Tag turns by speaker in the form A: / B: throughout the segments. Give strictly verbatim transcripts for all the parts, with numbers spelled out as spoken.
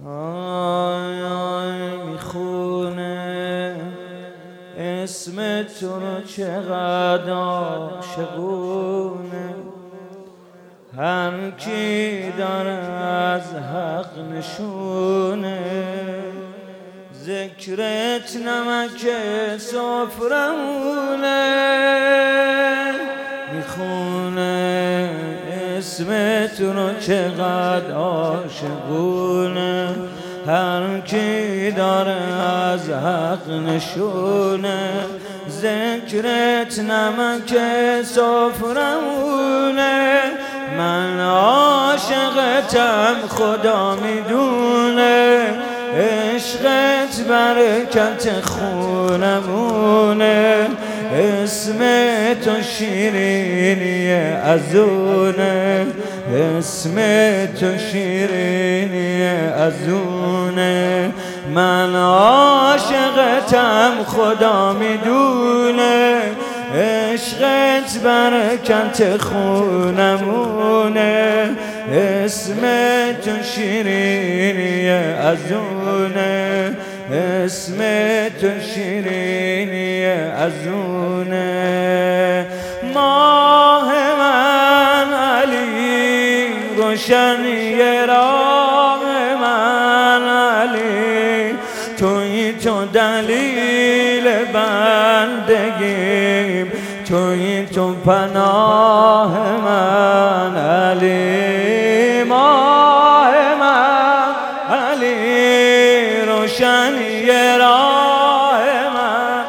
A: آی آی میخونه اسم تو رو چقدر عاشقونه، هر کی داره از حق نشونه، ذکرت نمک سفرمونه، میخونه اسم تو رو چقدر عاشقونه، هر کی داره از حق نشونه، ذکرت نمک سفرمونه، من عاشقتم خدا میدونه، عشقت برکت خونمونه، اسم تو شیرینی ازونه، اسم تو شیرینی ازونه، من عاشقتم خدا میدونه، عشقت برکت خونمونه، اسم تو شیرینی ازونه، اسم تو شیرینی ازونه. ماه من علی، روشنی راه من علی، تویی تو دلیل بندگیم، تویی تو پناه من علی، ماه من علی، روشنی راه من،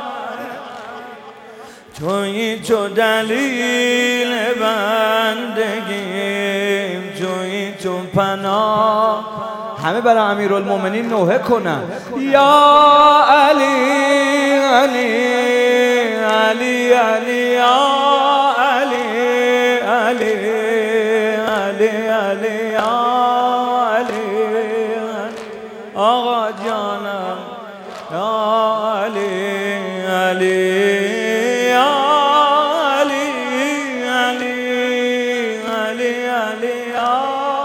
A: تویی تو دلیل بندگیم، تویی تو پناه. همه برای امیرالمومنین نوحه کنن. یا علی علی علی علی یا علی علی علی علی یا علی، آقا جانم یا علی علی یا علی علی علی علی یا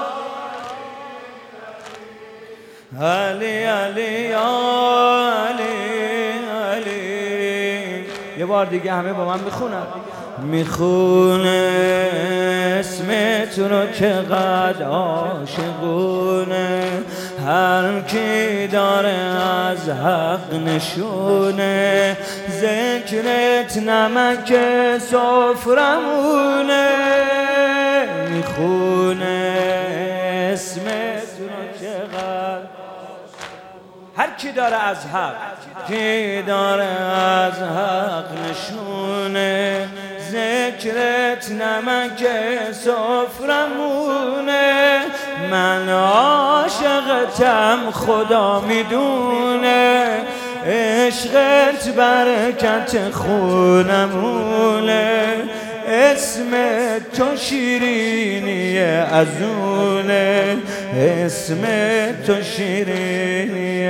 A: علی علی یا علی علی. یه بار دیگه همه با من میخونن. میخونه اسم تو رو چقدر عاشقونه، هر کی داره از حق نشونه، ذکرت نمک سفرمونه، میخونه اسم تو رو چقدر، هر کی داره از حق، کی داره از حق نشونه، ذکرت نمک سفرمونه، من عاشقتم خدا میدونه، عشقت برکت خونمونه، اسم تو شیرینی ازونه، اسم تو شیرینی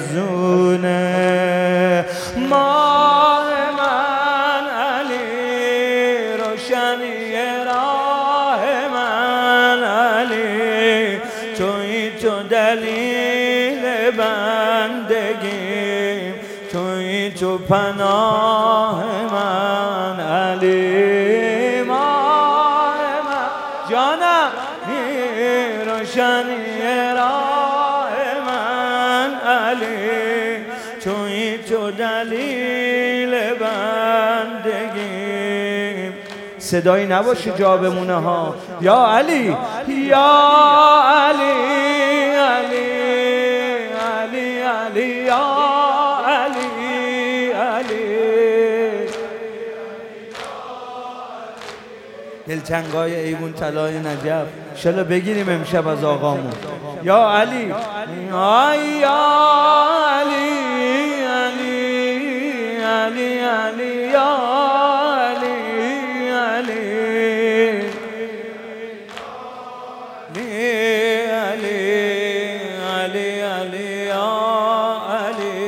A: ازونه. ماه من علی، روشنی راه من علی، تویی تو دلیل بندگیم، تویی تو پناه من علی، ماه من جانم روشنی راه من علی، تویی تو دلیل بندگیم. صدایی نباشه جا بمونه ها. یا علی یا علی علی علی علی یا علی علی. دلتنگای ایوون طلای نجف انشالله بگیریم امشب از آقامون. یا علی آی یا علی علی علی علی یا علی علی علی علی علی یا علی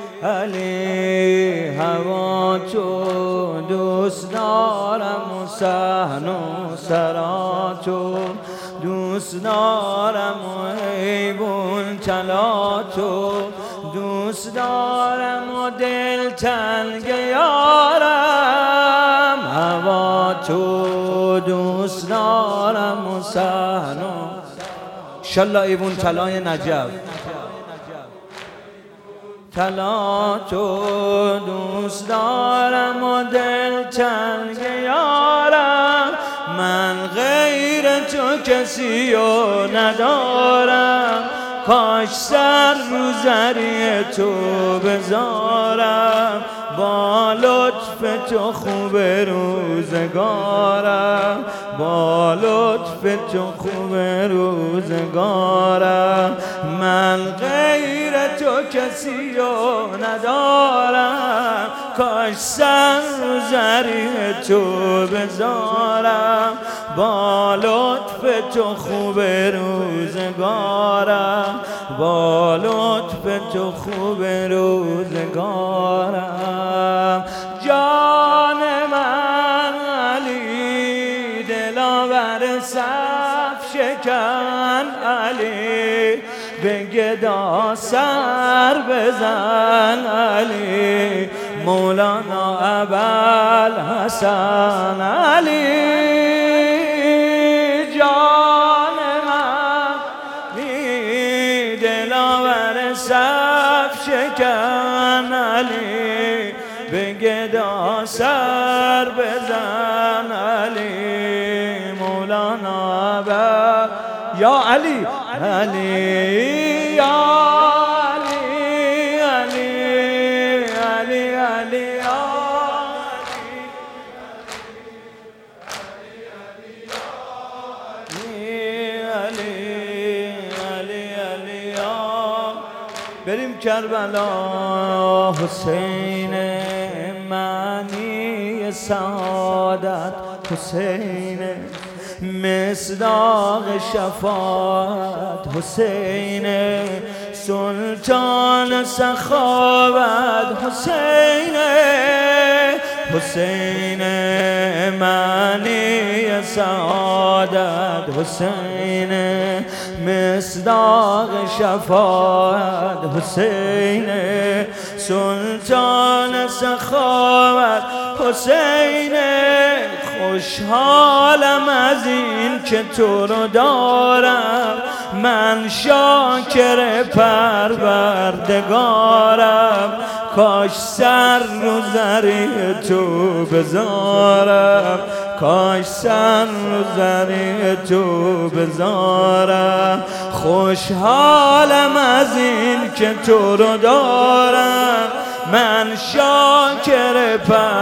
A: علی. هوا تو دوست دارم و صحن و سراتو دوست دارم و حیبون ایوون طلا تو دوست دارم و دل تنگ یارم، هوا تو دوست دارم و صحنو. انشالله ایوون طلای نجف. طلا تو دوست دارم و دل تنگ یارم، من غیر تو کسی رو ندارم، کاش سر رو زری تو بذارم، با لطف تو خوب روزگارم، با لطف تو خوب روزگارم، من غیر تو کسی رو ندارم، کاش سر رو زری تو بذارم، با لطف تو خوب روزگارم، با لطف تو خوب روزگارم. جان من علی دلاور صف شکن علی، به گدا سر بزن علی، مولانا ابوالحسن علی. جان من علی دلاور صف شکن علی، به گدا سر بزن علی، مولانا ابا یا علی علی یا علی علی علی علی یا علی علی علی یا. بریم کربلا. حسین معنی سعادت، حسین مصداق شفاعت، حسین سلطان سخاوت، حسین حسین معنی سعادت، حسین مصداق شفاعت، حسین سلطان سخاوت، حسین خوشحالم از این که تو رو دارم، من شاکر پروردگارم، کاش سر رو زری تو بذارم، کاش سر رو زری تو بذارم، خوشحالم از این که تو رو دارم، من شاکر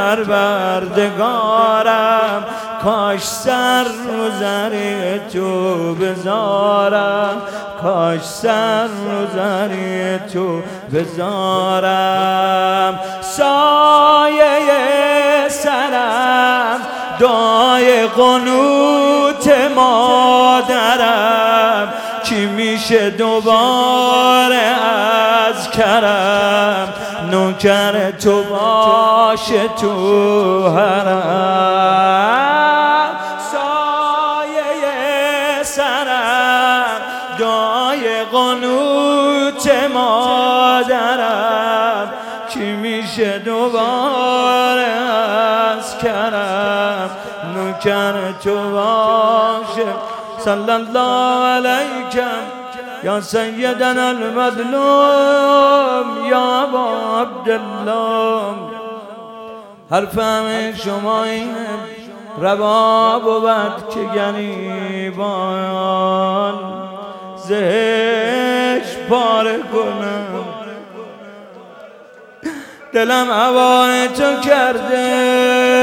A: پروردگارم، کاش سر رو زری تو بذارم، کاش سر رو زری تو بذارم. سایه سرم دعای قنوت مادرم، کی میشه دوباره از کرم، نوکر تو باشه تو حرم. سایه سرم دعای قنوت مادرم، کی میشه دوباره از کرم، نوکر تو باشه. صلی الله علیکم یا سیدنا المظلوم یا ابا عبدالله. حرف همه شما اینه روا بود که گریبان زهش پاره کنم، دلم هوای تو کرده،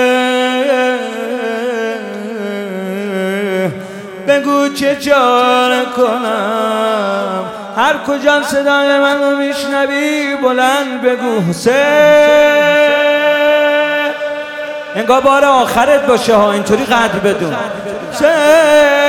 A: بگو چه چاره کنم. هر کجا صدای منو میشنوی بلند بگو حسین. انگار بار آخرت باشه ها، اینطوری قدر بدون. حسین